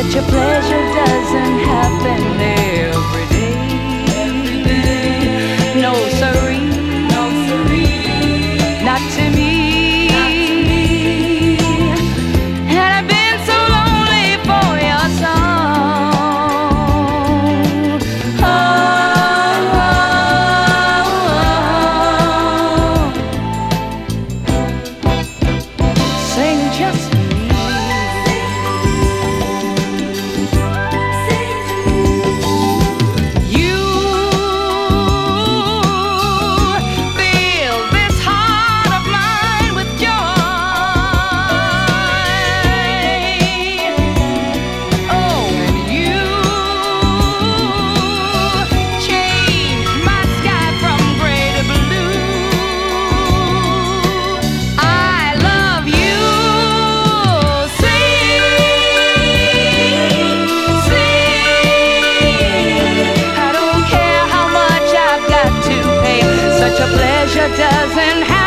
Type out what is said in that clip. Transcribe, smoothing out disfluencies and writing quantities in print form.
Such a pleasure doesn't happen every day. No siree, not to me. And I've been so lonely for your song. Sing just to me. You fill this heart of mine with joy. Oh, and you change my sky from gray to blue. I love you. Sing, sing. I don't care how much I've got to pay. Such a pleasure doesn't happen